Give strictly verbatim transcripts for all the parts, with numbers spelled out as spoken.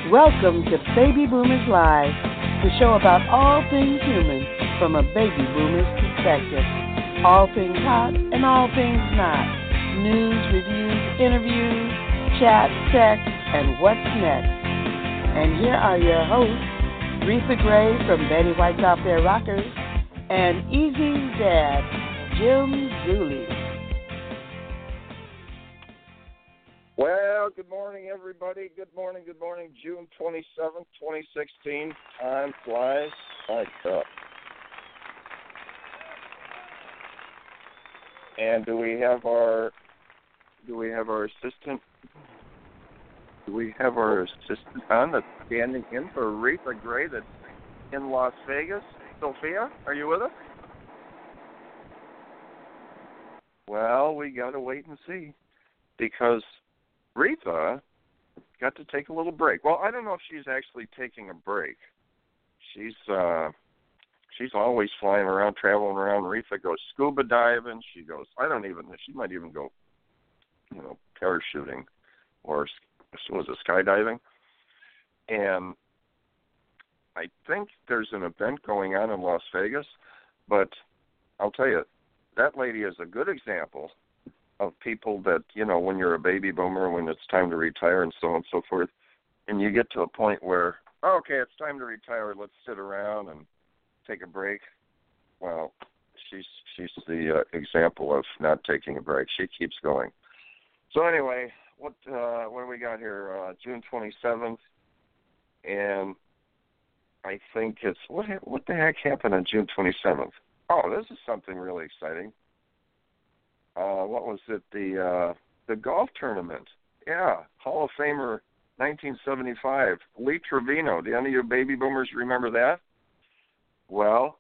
Welcome to Baby Boomers Live, the show about all things human from a baby boomer's perspective. All things hot and all things not. News, reviews, interviews, chat, sex, and what's next. And here are your hosts, Retha Gray from Betty White's Out There Rockers, and Easy's dad, Jim Dooley. Well, good morning, everybody. Good morning, good morning. June twenty-seventh, twenty sixteen. Time flies like up. And do we have our do we have our assistant? Do we have our assistant on that's standing in for Retha Gray that's in Las Vegas? Sophia, are you with us? Well, we got to wait and see because Retha got to take a little break. Well, I don't know if she's actually taking a break. She's uh, she's always flying around, traveling around. Retha goes scuba diving. She goes, I don't even know. She might even go, you know, parachuting or was it skydiving. And I think there's an event going on in Las Vegas, but I'll tell you, that lady is a good example of people that, you know, when you're a baby boomer, when it's time to retire and so on and so forth, and you get to a point where, oh, okay, it's time to retire, let's sit around and take a break. Well, she's she's the uh, example of not taking a break. She keeps going. So anyway, what uh, what do we got here? Uh, June twenty-seventh, and I think it's, what what the heck happened on June twenty-seventh? Oh, this is something really exciting. Uh, what was it? The uh, the golf tournament. Yeah, Hall of Famer, nineteen seventy-five. Lee Trevino. Do any of you baby boomers remember that? Well,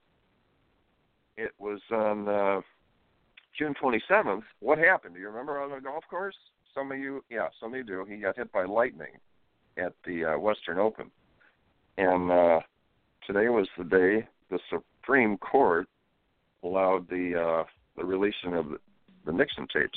it was on uh, June twenty-seventh. What happened? Do you remember on the golf course? Some of you, yeah, some of you do. He got hit by lightning at the uh, Western Open. And uh, today was the day the Supreme Court allowed the uh, the releasing of the the Nixon tapes,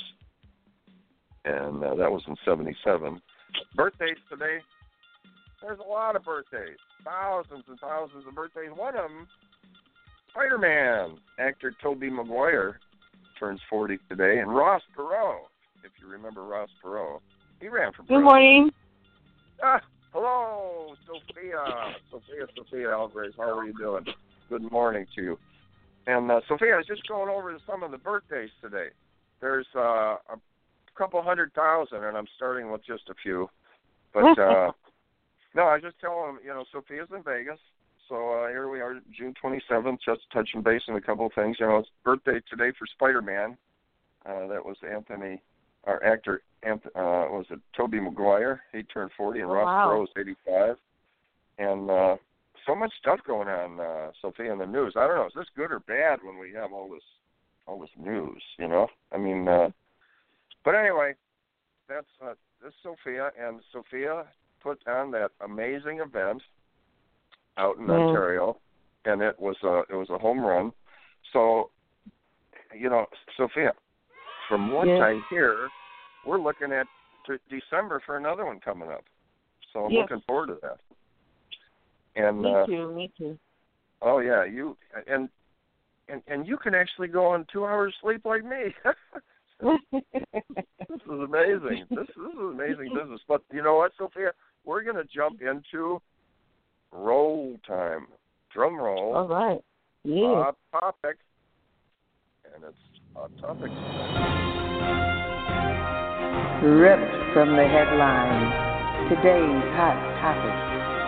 and uh, that was in seventy-seven. Birthdays today, there's a lot of birthdays, thousands and thousands of birthdays. One of them, Spider-Man, actor Tobey Maguire turns forty today, and Ross Perot, if you remember Ross Perot, he ran for president. Good morning. Ah, hello, Sophia, Sophia, Sophia Alvarez, how are you doing? Good morning to you. And uh, Sophia, I was just going over some of the birthdays today. There's uh, a couple hundred thousand, and I'm starting with just a few. But, uh, no, I was just telling them, you know, Sophia's in Vegas. So uh, here we are, June twenty-seventh, just touching base on a couple of things. You know, it's birthday today for Spider-Man. Uh, that was Anthony, our actor, Anth- uh, was it Tobey Maguire? He turned forty, and Oh, Ross wow. Perot was eighty-five. And uh, so much stuff going on, uh, Sophia, in the news. I don't know, is this good or bad when we have all this all this news, you know? I mean, uh, but anyway, that's uh, this Sophia, and Sophia put on that amazing event out in Mm. Ontario, and it was a, it was a home run. So, you know, Sophia, from what Yes. I hear, we're looking at t- December for another one coming up. So I'm Yes. looking forward to that. And Me uh, too, me too. oh yeah, you and and and you can actually go on two hours sleep like me. This is amazing. This, this is amazing business. But you know what, Sophia? We're going to jump into roll time. Drum roll. All right. Yeah. Hot topic. And it's hot topic. Ripped from the headlines. Today's hot topic.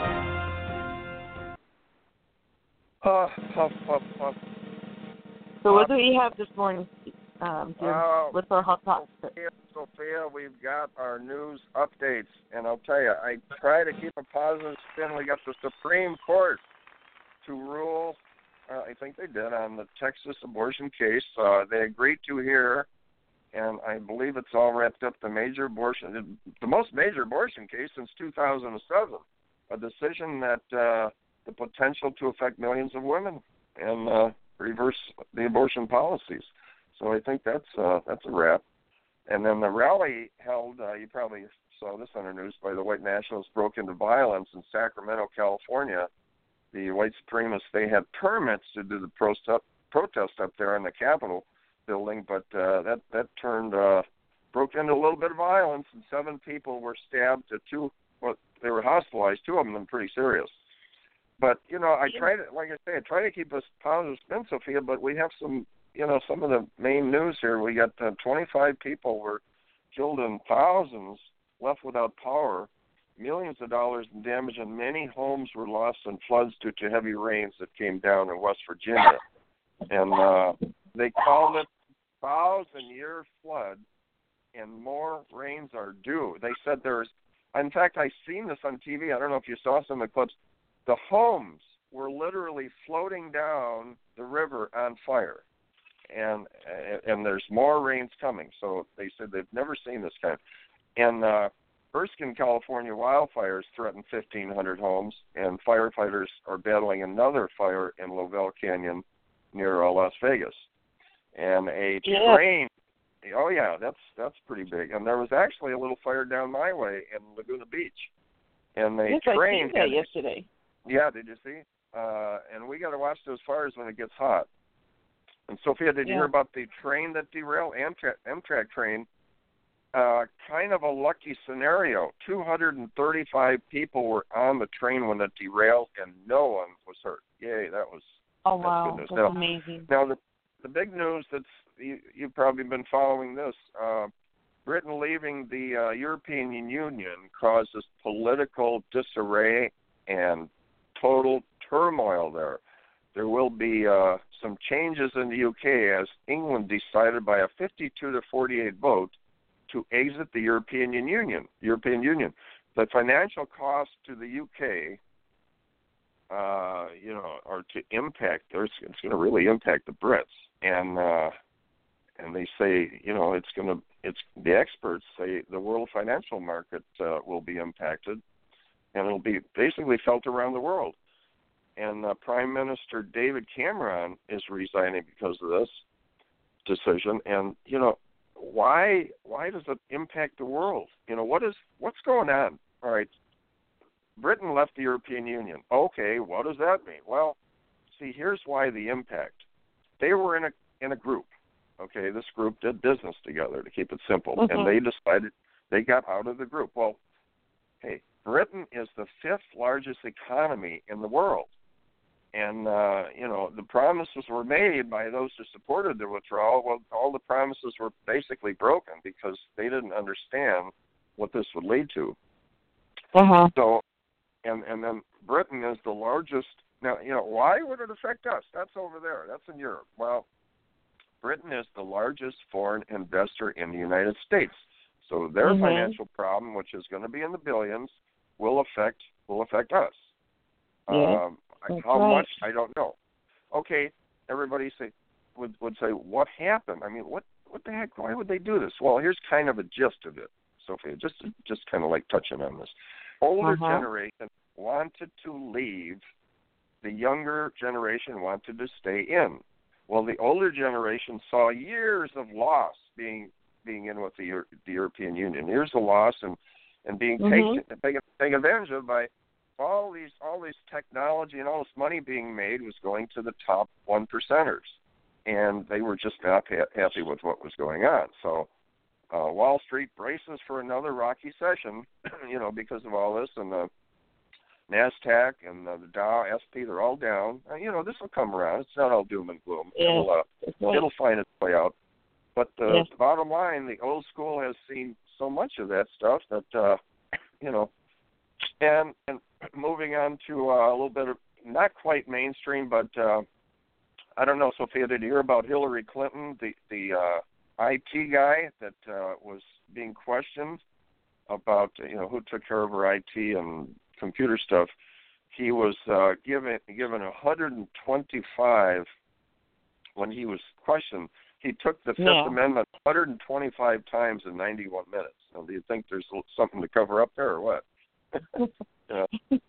Puff, puff, puff, puff. So what do we have this morning, um, Jim? Uh, What's our hot topic? Sophia, Sophia, we've got our news updates. And I'll tell you, I try to keep a positive spin. We got the Supreme Court to rule, uh, I think they did, on the Texas abortion case. Uh, they agreed to hear, and I believe it's all wrapped up, the major abortion, the most major abortion case since two thousand seven, a decision that uh, the potential to affect millions of women and uh, reverse the abortion policies. So I think that's uh, that's a wrap. And then the rally held, uh, you probably saw this on the news, by the white nationalists broke into violence in Sacramento, California. The white supremacists, they had permits to do the protest, protest up there in the Capitol building, but uh, that, that turned, uh, broke into a little bit of violence, and seven people were stabbed. To two, well, they were hospitalized, two of them pretty serious. But, you know, I try to, like I say, I try to keep a positive spin, Sophia, but we have some, you know, some of the main news here. We got uh, twenty-five people were killed and thousands left without power, millions of dollars in damage, and many homes were lost in floods due to heavy rains that came down in West Virginia. And uh, they called it thousand-year flood, and more rains are due. They said there's, in fact, I seen this on T V. I don't know if you saw some of the clips. The homes were literally floating down the river on fire. And and there's more rains coming. So they said they've never seen this kind. And uh, Erskine, California wildfires threaten fifteen hundred homes, and firefighters are battling another fire in Lovell Canyon near uh, Las Vegas. And a yeah. train, oh yeah, that's that's pretty big. And there was actually a little fire down my way in Laguna Beach. And a yes, train. I seen that yesterday. Yeah, did you see? Uh, and we got to watch those fires when it gets hot. And Sophia, did yeah. you hear about the train that derailed, Amtrak, Amtrak train? Uh, kind of a lucky scenario. two hundred thirty-five people were on the train when it derailed, and no one was hurt. Yay, that was oh that's wow, good news. that's now, amazing. Now the the big news that's you, you've probably been following this. Uh, Britain leaving the uh, European Union causes political disarray and total turmoil there. There will be uh, some changes in the U K as England decided by a fifty-two to forty-eight vote to exit the European Union. European Union. The financial cost to the U K, uh, you know, or to impact, it's, it's going to really impact the Brits, and uh, and they say, you know, it's going to, it's the experts say the world financial market uh, will be impacted, and it'll be basically felt around the world. And uh, Prime Minister David Cameron is resigning because of this decision. And, you know, why why does it impact the world? You know, what is what's going on? All right, Britain left the European Union. Okay, what does that mean? Well, see, here's why the impact. They were in a in a group. Okay, this group did business together, to keep it simple. Mm-hmm. And they decided they got out of the group. Well, hey, Britain is the fifth largest economy in the world. And, uh, you know, the promises were made by those who supported the withdrawal. Well, all the promises were basically broken because they didn't understand what this would lead to. Uh-huh. So, and, and then Britain is the largest. Now, you know, why would it affect us? That's over there. That's in Europe. Well, Britain is the largest foreign investor in the United States. So their mm-hmm. financial problem, which is going to be in the billions, will affect will affect us. Yeah. Um, How right. much, I don't know. Okay, everybody say would would say, what happened? I mean, what what the heck? Why would they do this? Well, here's kind of a gist of it, Sophia, just just kind of like touching on this. Older uh-huh. generation wanted to leave. The younger generation wanted to stay in. Well, the older generation saw years of loss being being in with the, Euro, the European Union. Years of loss and, and being mm-hmm. taken, taken, taken advantage of by all these all this technology and all this money being made was going to the top one percenters, and they were just not ha- happy with what was going on. So uh, Wall Street braces for another rocky session, you know, because of all this, and the NASDAQ and the Dow, S and P, they're all down. Uh, you know, this will come around. It's not all doom and gloom. Yeah, it'll, uh, right. it'll find its way out. But uh, yeah. the bottom line, the old school has seen so much of that stuff that, uh, you know, and and moving on to uh, a little bit of, not quite mainstream, but uh, I don't know, Sophia, did you hear about Hillary Clinton, the, the uh, I T guy that uh, was being questioned about, you know, who took care of her I T and computer stuff? He was uh, given given one hundred twenty-five when he was questioned. He took the Fifth yeah. Amendment one hundred twenty-five times in ninety-one minutes. Now, do you think there's something to cover up there or what? Yeah.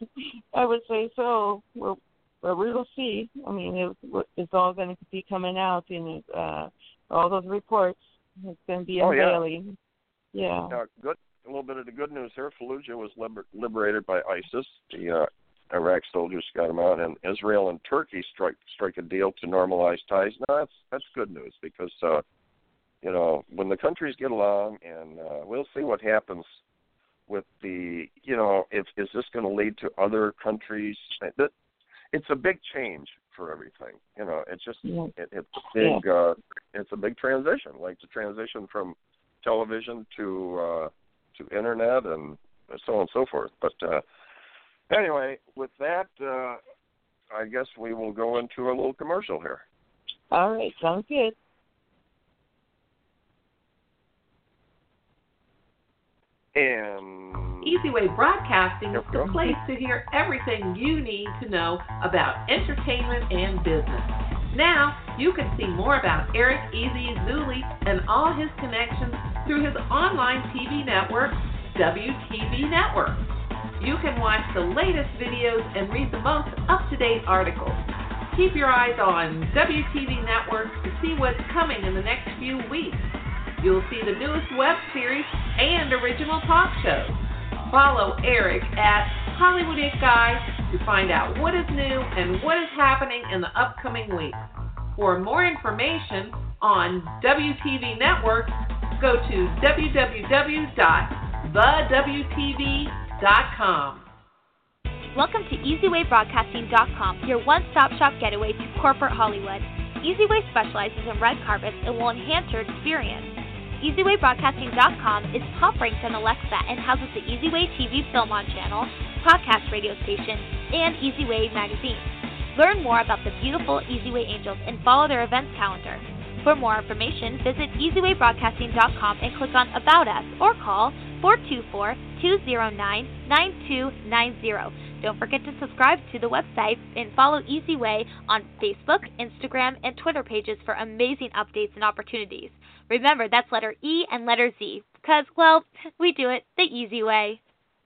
I would say so. Well, well, we will see. I mean, it, it's all going to be coming out in uh, all those reports. It's going to be in oh, yeah. Bailey. Yeah. Now, good. A little bit of the good news here. Fallujah was liber- liberated by ISIS. The uh, Iraq soldiers got them out, and Israel and Turkey strike strike a deal to normalize ties. Now, that's that's good news because uh, you know when the countries get along, and uh, we'll see what happens with the you know if is this going to lead to other countries? That it's a big change for everything. You know, it's just yeah. it, it's a big yeah. uh, it's a big transition, like the transition from television to uh, to internet and so on and so forth. But uh, anyway, with that, uh, I guess we will go into a little commercial here. All right, sounds good. And EasyWay Broadcasting is the go. place to hear everything you need to know about entertainment and business. Now, you can see more about Eric Easy Zuli and all his connections through his online T V network, W T V Network. You can watch the latest videos and read the most up-to-date articles. Keep your eyes on W T V Network to see what's coming in the next few weeks. You'll see the newest web series and original talk shows. Follow Eric at Hollywood It Guy to find out what is new and what is happening in the upcoming week. For more information on W T V Network, go to w w w dot the w t v dot com. Welcome to easy way broadcasting dot com, your one-stop shop getaway to corporate Hollywood. EasyWay specializes in red carpets and will enhance your experience. easy way broadcasting dot com is top-ranked on Alexa and houses the EasyWay T V Film On Channel, podcast radio station, and EasyWay magazine. Learn more about the beautiful EasyWay Angels and follow their events calendar. For more information, visit easy way broadcasting dot com and click on About Us or call four two four, two zero nine, nine two nine zero. Don't forget to subscribe to the website and follow EasyWay on Facebook, Instagram, and Twitter pages for amazing updates and opportunities. Remember, that's letter E and letter Z, because, well, we do it the easy way.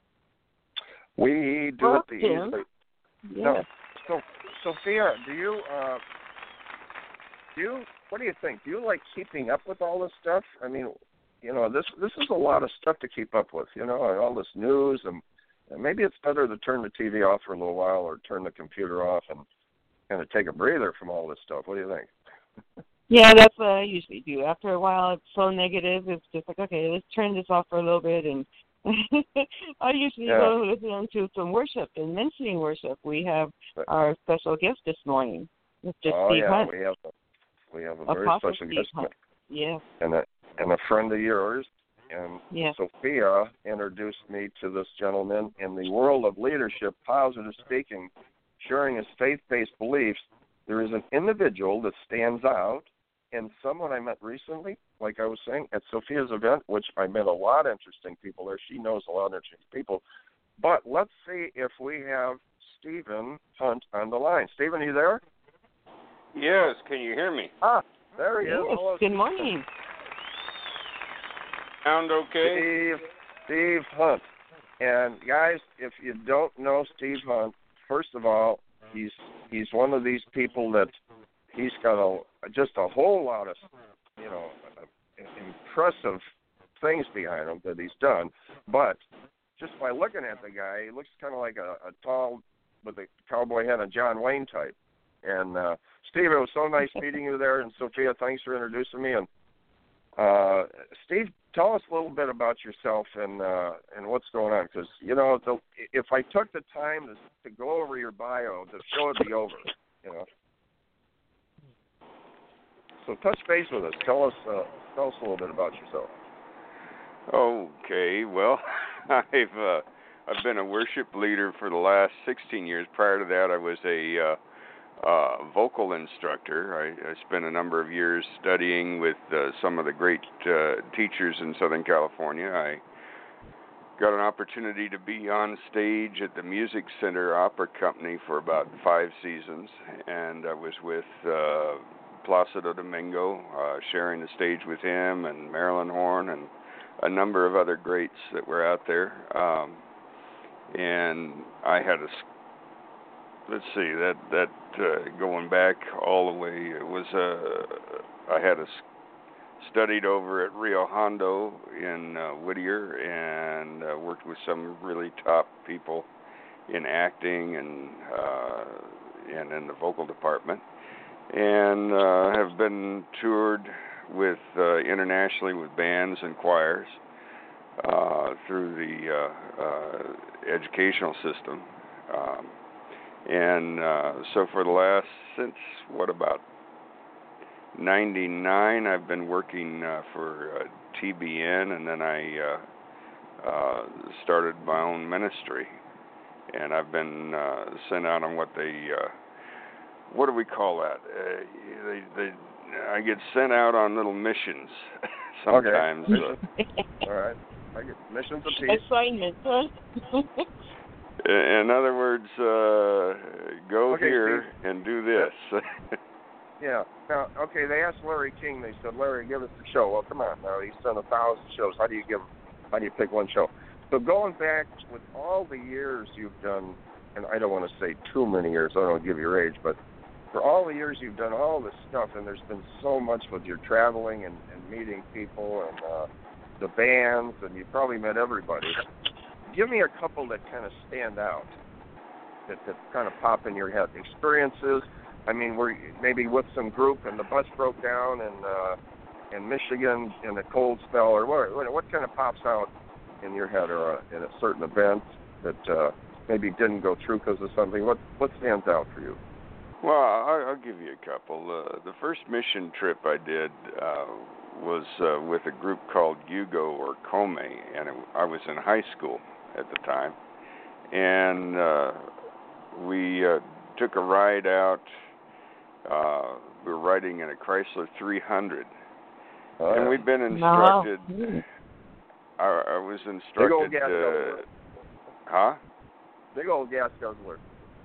We do well, it the easy way. Yeah. No, so, Sophia, do you, uh, do you, what do you think? Do you like keeping up with all this stuff? I mean, you know, this this is a lot of stuff to keep up with, you know, and all this news, and, and maybe it's better to turn the T V off for a little while or turn the computer off and kind of take a breather from all this stuff. What do you think? Yeah, that's what I usually do. After a while, it's so negative, it's just like, okay, let's turn this off for a little bit. And I usually yeah. go listen to some worship. And mentioning worship, we have our special guest this morning, Mister Oh, Steve yeah, Hunt. we have a, we have a very Apostle special Steve guest. Hunt. Yeah. And a, and a friend of yours. And yeah. Sophia introduced me to this gentleman in the world of leadership, positive speaking, sharing his faith-based beliefs. There is an individual that stands out, and someone I met recently, like I was saying, at Sophia's event, which I met a lot of interesting people there. She knows a lot of interesting people. But let's see if we have Stephen Hunt on the line. Stephen, are you there? Yes, can you hear me? Ah, there he Yes. is. Hello, Good morning. Sound okay? Steve, Steve Hunt. And guys, if you don't know Steve Hunt, first of all, he's he's one of these people that he's got a just a whole lot of, you know, impressive things behind him that he's done. But just by looking at the guy, he looks kind of like a, a tall, with a cowboy hat, a John Wayne type. And uh, Steve, it was so nice meeting you there. And Sophia, thanks for introducing me. And uh, Steve, tell us a little bit about yourself and uh, and what's going on. Because, you know, the, if I took the time to, to go over your bio, the show would be over, you know. So touch base with us. Tell us, uh, tell us a little bit about yourself. Okay, well, I've uh, I've been a worship leader for the last sixteen years. Prior to that, I was a uh, uh, vocal instructor. I, I spent a number of years studying with uh, some of the great uh, teachers in Southern California. I got an opportunity to be on stage at the Music Center Opera Company for about five seasons, and I was with uh, Placido Domingo, uh, sharing the stage with him, and Marilyn Horne, and a number of other greats that were out there. Um, and I had a, let's see, that that uh, going back all the way, it was a, I had a studied over at Rio Hondo in uh, Whittier and uh, worked with some really top people in acting and uh, and in the vocal department, and uh, have been toured with uh, internationally with bands and choirs uh, through the uh, uh, educational system, um, and uh, so for the last since what about ninety-nine, I've been working uh, for uh, T B N, and then I uh, uh, started my own ministry. And I've been uh, sent out on what they, uh, what do we call that? Uh, they, they, I get sent out on little missions sometimes. Okay. Uh, All right. I get missions of peace. Assignments, huh? In other words, uh, go okay, here Steve. and do this. Yeah. Now, okay, they asked Larry King, they said, Larry, give us a show. Well, come on now. He's done a thousand shows. How do you give, how do you pick one show? So going back with all the years you've done, and I don't want to say too many years, I don't want to give your age, but for all the years you've done all this stuff, and there's been so much with your traveling and, and meeting people and uh, the bands, and you've probably met everybody. Give me a couple that kind of stand out, that, that kind of pop in your head. Experiences, I mean, were you maybe with some group and the bus broke down in, uh, in Michigan in a cold spell, or what, what kind of pops out in your head, or uh, in a certain event that uh, maybe didn't go through because of something? What what stands out for you? Well, I'll, I'll give you a couple. Uh, the first mission trip I did uh, was uh, with a group called Yugo or Kome, and it, I was in high school at the time, and uh, we uh, took a ride out. Uh, we were riding in a Chrysler three hundred, Uh, and we'd been instructed. No. I, I was instructed. Big old gas uh, guzzler. Huh? Big old gas guzzler.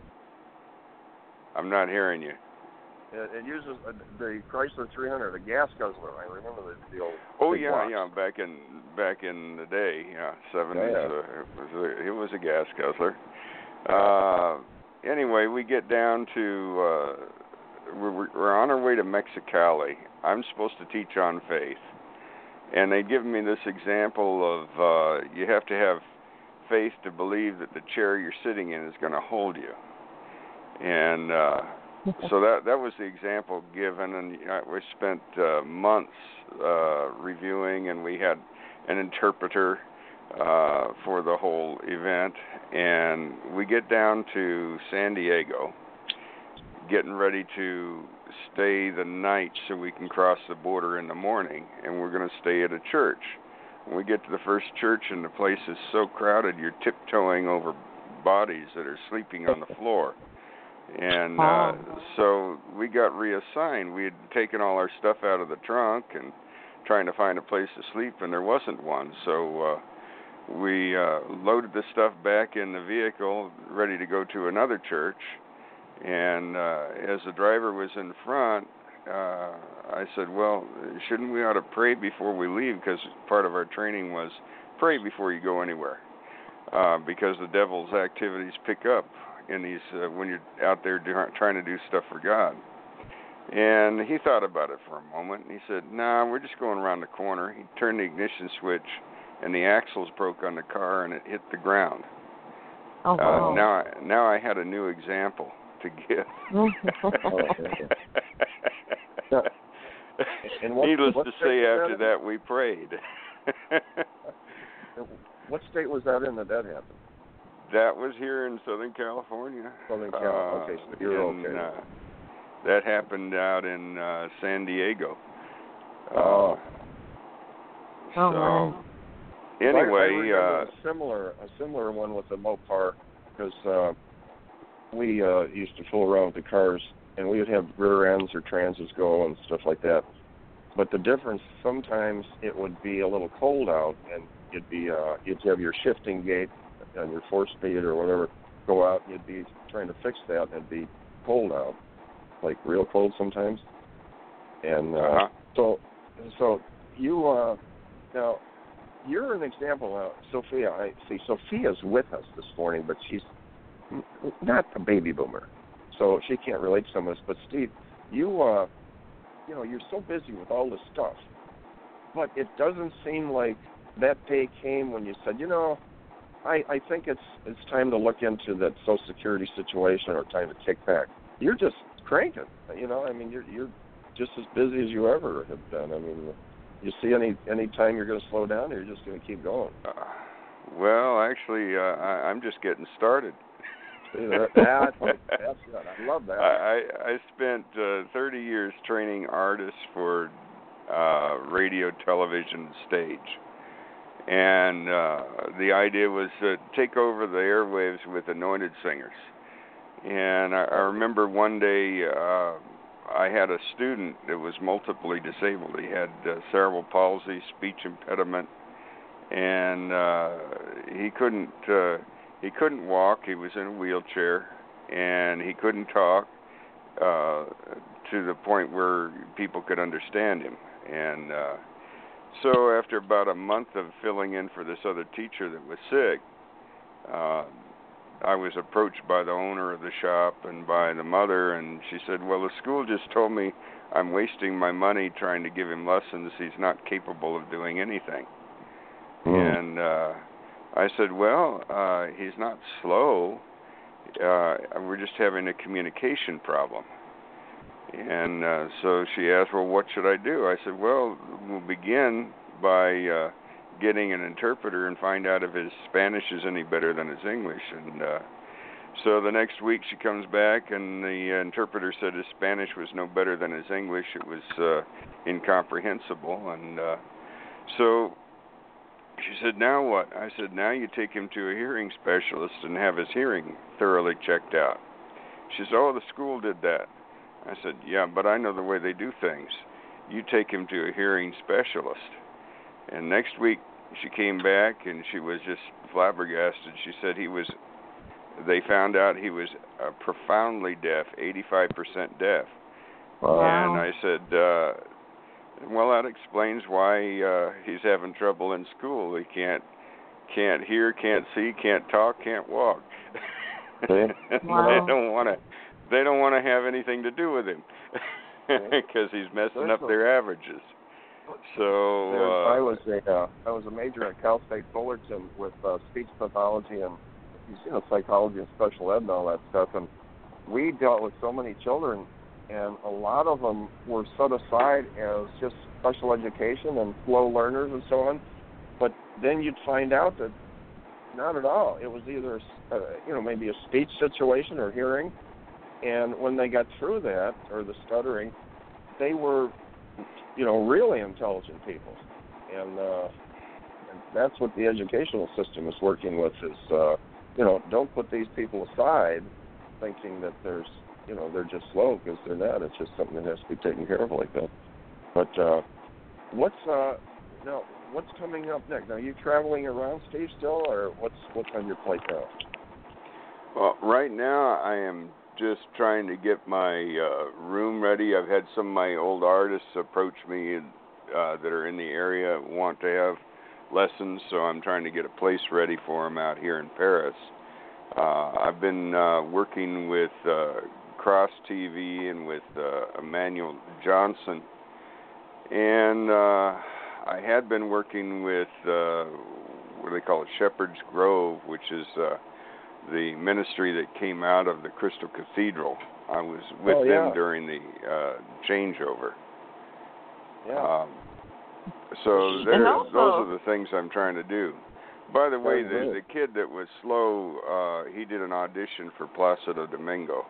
I'm not hearing you. It, it uses uh, the Chrysler three hundred, a gas guzzler. I remember the, the old. Oh big yeah, box. yeah. Back in back in the day, yeah, seventies. Yeah, yeah. Uh, it was a, it was a gas guzzler. Uh, anyway, we get down to uh, we're, we're on our way to Mexicali. I'm supposed to teach on faith, and they give me this example of uh, you have to have faith to believe that the chair you're sitting in is going to hold you, and uh, so that that was the example given, and you know, we spent uh, months uh, reviewing, and we had an interpreter uh, for the whole event, and we get down to San Diego, getting ready to stay the night so we can cross the border in the morning, and we're going to stay at a church. When we get to the first church and the place is so crowded, you're tiptoeing over bodies that are sleeping on the floor. And uh, so we got reassigned. We had taken all our stuff out of the trunk and trying to find a place to sleep, and there wasn't one. So uh, we uh, loaded the stuff back in the vehicle, ready to go to another church. And uh, as the driver was in front, uh, I said, well, shouldn't we ought to pray before we leave? Because part of our training was pray before you go anywhere, uh, because the devil's activities pick up in these uh, when you're out there do, trying to do stuff for God. And he thought about it for a moment, and he said, nah, we're just going around the corner. He turned the ignition switch, and the axles broke on the car, and it hit the ground. Oh, wow. uh, now, I, now I had a new example to give. Yeah. And what, Needless what to state say, was after that, that, we prayed. what state was that in that that happened? That was here in Southern California. Southern California. Uh, Okay, so you're in, okay. Uh, that happened out in uh, San Diego. Oh. Uh, Oh, so, wow. anyway, I, I remember uh, a similar a similar one with the Mopar, because uh, we uh, used to fool around with the cars, and we would have rear ends or transits go and stuff like that. But the difference, sometimes it would be a little cold out, and you'd be uh, you'd have your shifting gate on your four speed or whatever go out, and you'd be trying to fix that, and it'd be cold out, like real cold sometimes. And uh, uh-huh. so, so you uh, now you're an example. Now, Sophia, I see. Sophia's with us this morning, but she's not a baby boomer, so she can't relate to some of this. But Steve, you uh, you know, you're so busy with all this stuff, but it doesn't seem like that day came when you said, you know, I, I think it's it's time to look into that Social Security situation or time to kick back. You're just cranking, you know. I mean, you're you're just as busy as you ever have been. I mean, you see any any time you're going to slow down, or you're just going to keep going? Uh, well, actually, uh, I, I'm just getting started. See, that, that, that's good. I love that. I, I spent uh, thirty years training artists for uh, radio, television, stage. And uh, the idea was to take over the airwaves with anointed singers. And I, I remember one day uh, I had a student that was multiply disabled. He had uh, cerebral palsy, speech impediment, and uh, he couldn't uh, he couldn't walk. He was in a wheelchair, and he couldn't talk uh, to the point where people could understand him. And uh, so after about a month of filling in for this other teacher that was sick, uh, I was approached by the owner of the shop and by the mother, and she said, well, the school just told me I'm wasting my money trying to give him lessons. He's not capable of doing anything. Mm. And uh, I said, well, uh, he's not slow. Uh, we're just having a communication problem. And uh, so she asked, well, what should I do? I said, well, we'll begin by uh, getting an interpreter and find out if his Spanish is any better than his English. And uh, so the next week she comes back, and the uh, interpreter said his Spanish was no better than his English. It was uh, incomprehensible. And uh, so she said, now what? I said, now you take him to a hearing specialist and have his hearing thoroughly checked out. She said, oh, the school did that. I said, yeah, but I know the way they do things. You take him to a hearing specialist. And next week she came back and she was just flabbergasted. She said he was, they found out he was uh, profoundly deaf, eighty-five percent deaf. Wow. And I said, uh, well, that explains why uh, he's having trouble in school. He can't can't hear, can't see, can't talk, can't walk. Wow. They don't want to. They don't want to have anything to do with him because he's messing up their averages. So uh, I was a uh, I was a major at Cal State Fullerton with uh, speech pathology and you know psychology and special ed and all that stuff, and we dealt with so many children, and a lot of them were set aside as just special education and slow learners and so on. But then you'd find out that not at all. It was either uh, you know maybe a speech situation or hearing. And when they got through that, or the stuttering, they were, you know, really intelligent people. And, uh, and that's what the educational system is working with is, uh, you know, don't put these people aside thinking that there's, you know, they're just slow because they're not. It's just something that has to be taken care of like that. But uh, what's, uh, now, what's coming up next? Now, are you traveling around, Steve, still, or what's, what's on your plate now? Well, right now I am just trying to get my uh, room ready. I've had some of my old artists approach me uh, that are in the area, want to have lessons, so I'm trying to get a place ready for them out here in Paris. Uh, I've been uh, working with uh, Cross T V and with uh, Emmanuel Johnson, and uh, I had been working with uh, what do they call it, Shepherd's Grove, which is uh, the ministry that came out of the Crystal Cathedral. I was with oh, yeah. them during the uh, changeover. Yeah. Um, so there, those are the things I'm trying to do. By the way, the, the kid that was slow, uh, he did an audition for Placido Domingo.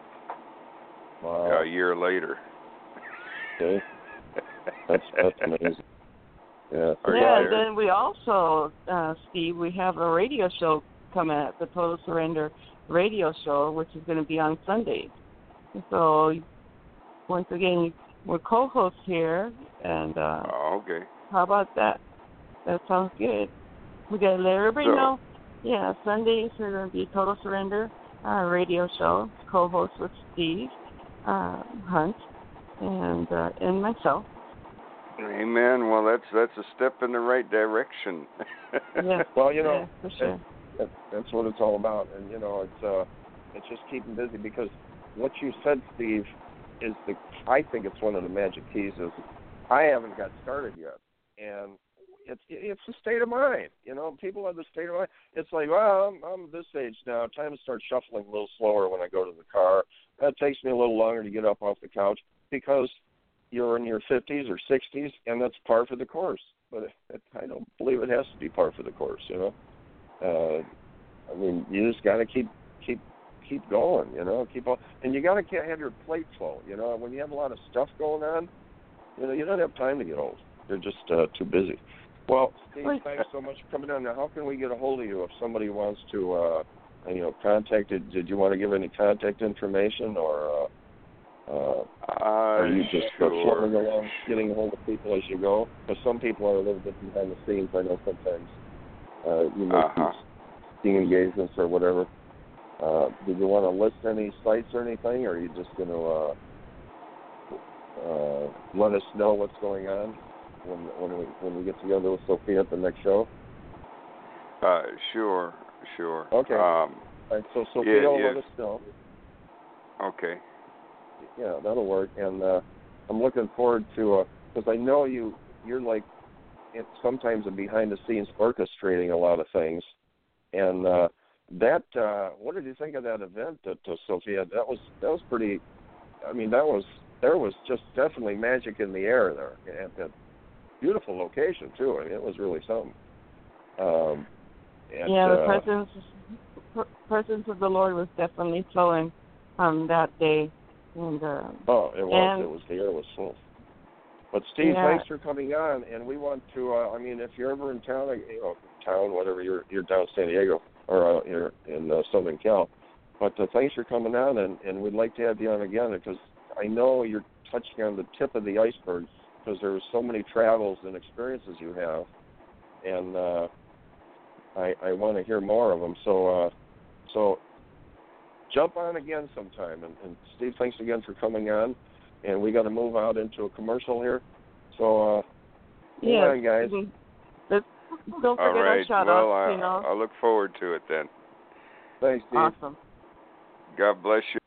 Wow. A year later. Okay. That's, that's amazing. Yeah. Yeah, and then we also, uh, Steve, we have a radio show coming at the Total Surrender radio show, which is going to be on Sunday. So, once again, we're co-hosts here, and uh, oh, okay. How about that? That sounds good. We got to let everybody so, know. Yeah, Sundays are going to be Total Surrender uh, radio show, co-host with Steve uh, Hunt and uh, and myself. Amen. Well, that's that's a step in the right direction. Yeah. Well, you know, yeah, for sure. That, that's what it's all about, and you know, it's uh, it's just keeping busy because what you said, Steve, is the I think it's one of the magic keys. Is I haven't got started yet, and it's it's the state of mind. You know, people have the state of mind. It's like, well, I'm, I'm this age now. Time to start shuffling a little slower when I go to the car. That takes me a little longer to get up off the couch because you're in your fifties or sixties, and that's par for the course. But it, I don't believe it has to be par for the course. You know, uh, I mean, you just got to keep keep keep going. You know, keep on, and you got to have your plate full. You know, when you have a lot of stuff going on, you know, you don't have time to get old. They're just uh, too busy. Well, Steve, thanks so much for coming on. Now, how can we get a hold of you if somebody wants to, uh, you know, contact it? Did you want to give any contact information, or uh, uh, uh, are you just sure. floating along, getting a hold of people as you go? Because some people are a little bit behind the scenes. I know sometimes uh, you make uh-huh. these speaking engagements or whatever. Uh, did you want to list any sites or anything, or are you just going to uh, uh, let us know what's going on when when we when we get together with Sophia at the next show? Uh, sure, sure. Okay. Um, All right, so Sophia yeah, will yeah. let us know. Okay. Yeah, that'll work. And uh, I'm looking forward to, because uh, I know you, you're like, it's sometimes a behind-the-scenes orchestrating a lot of things. And uh, that, uh, what did you think of that event that uh, Sophia? That was that was pretty. I mean, that was there was just definitely magic in the air there at that beautiful location too. I mean, it was really something. Um, and, yeah, the uh, presence presence of the Lord was definitely flowing um, that day. And uh, oh, it was. and, it was. The air was full. But Steve, yeah. thanks for coming on, and we want to. Uh, I mean, if you're ever in town, you know, town, whatever, you're you're down San Diego or uh, you're in uh, Southern Cal. But uh, thanks for coming on, and, and we'd like to have you on again because I know you're touching on the tip of the iceberg because there's so many travels and experiences you have, and uh, I I want to hear more of them. So uh, so jump on again sometime, and, and Steve, thanks again for coming on. And we got to move out into a commercial here. So, uh, yeah, on, guys. Let's, don't forget All right. our shout well, outs, I, you know. I look forward to it then. Thanks, Steve. Awesome. God bless you.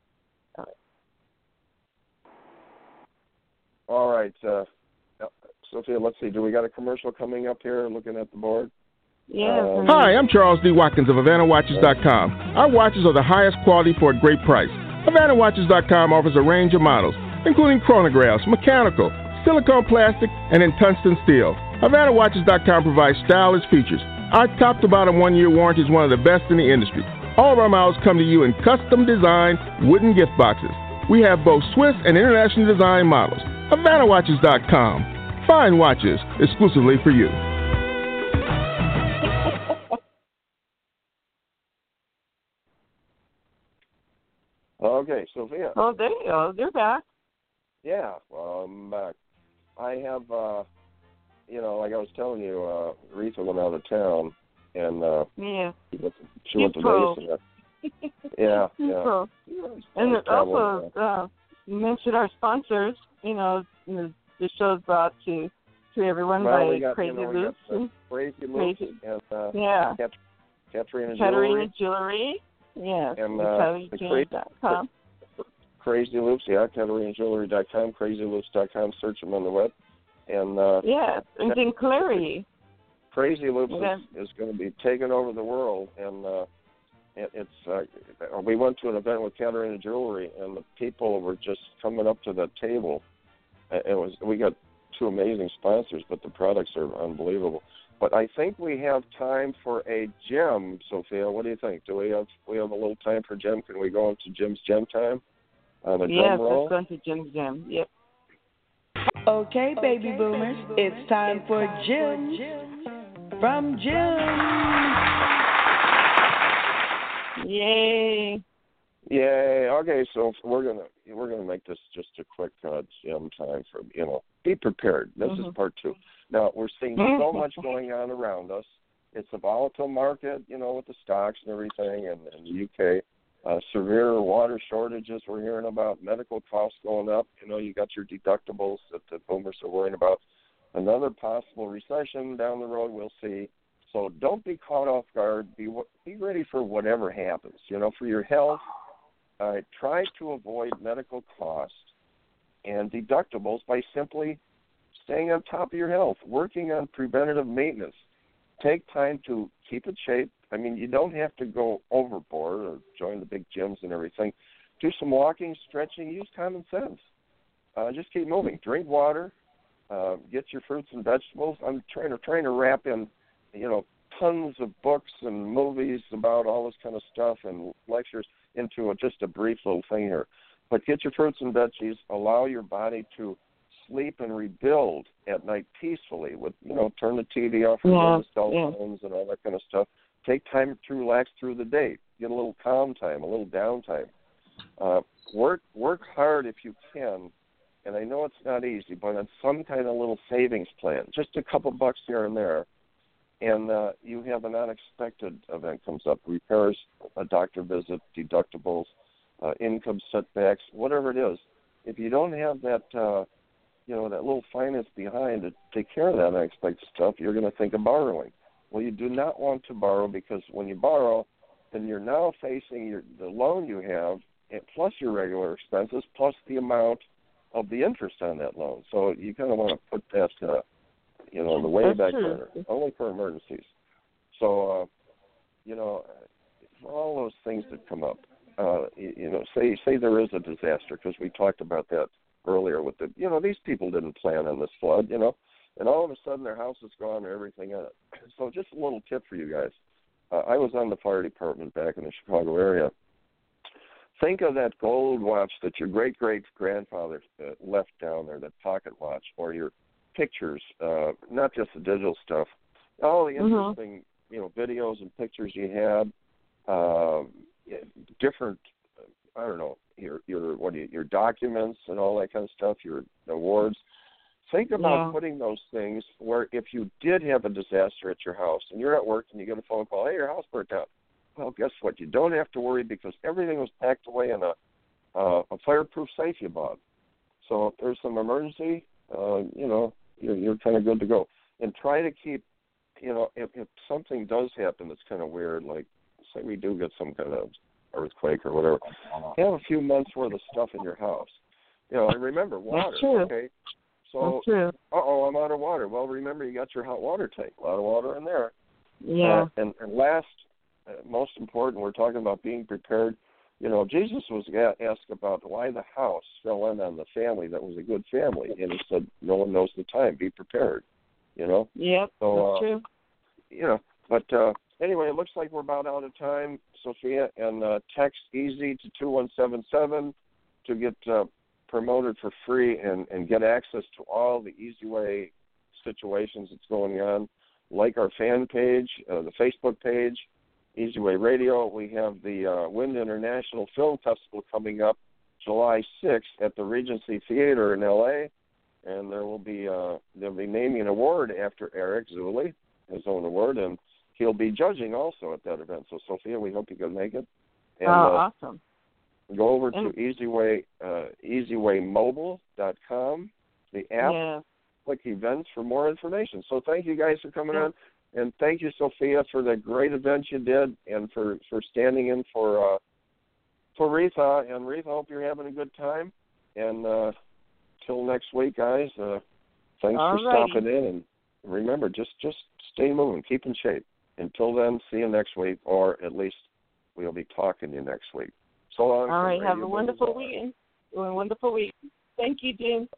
All right. Uh, Sophia, let's see. Do we got a commercial coming up here looking at the board? Yeah. Um, Hi, I'm Charles D. Watkins of Havana Watches dot com. Our watches are the highest quality for a great price. Havana Watches dot com offers a range of models, including chronographs, mechanical, silicone plastic, and in tungsten steel. Havana Watches dot com provides stylish features. Our top-to-bottom one-year warranty is one of the best in the industry. All of our models come to you in custom-designed wooden gift boxes. We have both Swiss and international design models. Havana Watches dot com. Fine watches exclusively for you. Okay, Sophia. Oh, there you go. They're back. Yeah, well, I'm back. I have, uh, you know, like I was telling you, uh, Rita went out of town, and uh, Yeah. she went to, she You went to pro. Vegas. And, uh, yeah, You yeah. pro. yeah it's And always traveling, also, uh, you mentioned our sponsors. You know, the, the show's brought to to everyone well, by we got, Crazy you know, we Loops. got, uh, and, Crazy Loops Crazy. and uh, yeah. Kat- Katrina Katarina Jewelry. Jewelry. Yes. And, And uh, Katarina the Jewelry dot com. Crazy Loops, yeah, Katarina Jewelry dot com, Crazy Loops dot com, search them on the web. And uh, Yes. And then Clarity. Crazy Loops Okay. is, is going to be taking over the world, and uh, it, it's. Uh, we went to an event with Katarina Jewelry, and the people were just coming up to the table. It was we got two amazing sponsors, but the products are unbelievable. But I think we have time for a gem, Sophia. What do you think? Do we have we have a little time for gem? Can we go into Jim's gem time on the Yes, drum roll? let's go into Jim's Gem. Yep. Okay, baby boomers, it's time for Gems from Jim. Yay. Yay! Okay, so we're gonna we're gonna make this just a quick uh, gem time for you know. Be prepared. This Mm-hmm. is part two. Now we're seeing so much going on around us. It's a volatile market, you know, with the stocks and everything, and, and the U K. Uh, severe water shortages we're hearing about. Medical costs going up. You know, you got your deductibles that the boomers are worrying about. Another possible recession down the road. We'll see. So don't be caught off guard. Be be ready for whatever happens. You know, for your health. Uh, try to avoid medical costs and deductibles by simply staying on top of your health, working on preventative maintenance. Take time to keep in shape. I mean, you don't have to go overboard or join the big gyms and everything. Do some walking, stretching, use common sense. Uh, just keep moving. Drink water. Uh, get your fruits and vegetables. I'm trying to trying to wrap in, you know, tons of books and movies about all this kind of stuff and lectures into a, just a brief little thing here. But get your fruits and veggies. Allow your body to sleep and rebuild at night peacefully. With you know, turn the T V off, yeah, the cell yeah. phones and all that kind of stuff. Take time to relax through the day. Get a little calm time, a little downtime. Uh, work work hard if you can. And I know it's not easy, but on some kind of little savings plan, just a couple bucks here and there, and uh, you have an unexpected event comes up, repairs, a doctor visit, deductibles, uh, income setbacks, whatever it is. If you don't have that, uh, you know, that little finance behind to take care of that unexpected stuff, you're going to think of borrowing. Well, you do not want to borrow, because when you borrow, then you're now facing your, the loan you have, plus your regular expenses, plus the amount of the interest on that loan. So you kind of want to put that, uh, you know, the way That's back true. there, only for emergencies. So, uh, you know, for all those things that come up, uh, you, you know, say say there is a disaster, because we talked about that earlier with the, you know, these people didn't plan on this flood, you know, and all of a sudden their house is gone and everything in it. So just a little tip for you guys. Uh, I was on the fire department back in the Chicago area. Think of that gold watch that your great-great-grandfather uh, left down there, that pocket watch, or your pictures, uh, not just the digital stuff, all the interesting, mm-hmm. you know, videos and pictures you had, uh, different, I don't know, your your what do you, your documents and all that kind of stuff, your awards. Think about yeah. putting those things where if you did have a disaster at your house and you're at work and you get a phone call, hey, your house burnt down. Well, guess what? You don't have to worry, because everything was packed away in a uh, a fireproof safe you bought. So if there's some emergency, uh, you know, you're, you're kind of good to go. And try to keep, you know, if, if something does happen that's kind of weird, like say we do get some kind of earthquake or whatever, have a few months worth of stuff in your house. You know, and remember, water. That's true. Okay. So, uh oh, I'm out of water. Well, remember, you got your hot water tank. A lot of water in there. Yeah. Uh, and, and last, uh, most important, we're talking about being prepared. You know, Jesus was asked about why the house fell in on the family that was a good family, and he said, no one knows the time. Be prepared, you know? Yep, so, that's uh, true. You know, but uh, anyway, it looks like we're about out of time, Sophia, and uh, text EASY to two one seven seven to get uh, promoted for free and, and get access to all the Easy Way situations that's going on, like our fan page, uh, the Facebook page, Easy Way Radio. We have the uh, Wind International Film Festival coming up July sixth at the Regency Theater in L A, and there will be uh, they'll be naming an award after Eric Zuley, his own award, and he'll be judging also at that event. So, Sophia, we hope you can make it. And, oh, uh, awesome. Go over to and, Easyway, uh, easy way mobile dot com, the app, yeah. click events for more information. So thank you guys for coming yeah. on, and thank you, Sophia, for the great event you did and for, for standing in for uh, for Retha. And Retha, hope you're having a good time. And uh, till next week, guys, uh, thanks All for righty. stopping in. And remember, just, just stay moving, keep in shape. Until then, see you next week, or at least we'll be talking to you next week. So long. All right, have a wonderful weekend. A wonderful week. Thank you, Jim.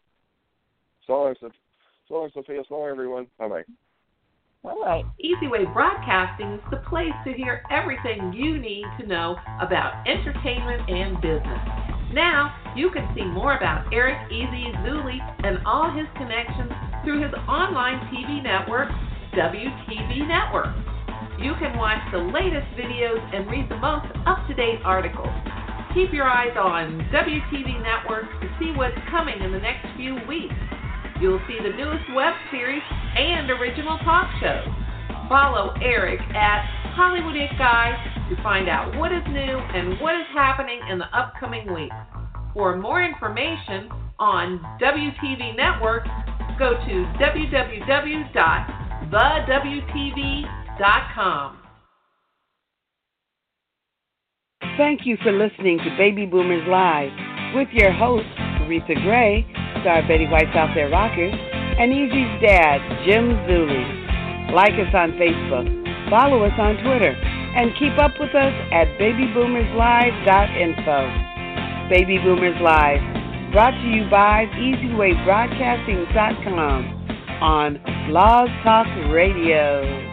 So long, so long, Sophia. So long, everyone. Bye-bye. All right. Easy Way Broadcasting is the place to hear everything you need to know about entertainment and business. Now, you can see more about Eric Easy Zuley and all his connections through his online T V network, W T V Network. You can watch the latest videos and read the most up-to-date articles. Keep your eyes on W T V Network to see what's coming in the next few weeks. You'll see the newest web series and original talk shows. Follow Eric at Hollywood It Guy to find out what is new and what is happening in the upcoming weeks. For more information on W T V Network, go to w w w dot the w t v dot com. Thank you for listening to Baby Boomers Live with your host, Aretha Gray, star Betty White's Out There Rockers, and Easy's dad, Jim Zuley. Like us on Facebook, follow us on Twitter, and keep up with us at baby boomers live dot info. Baby Boomers Live, brought to you by easy way broadcasting dot com on Blog Talk Radio.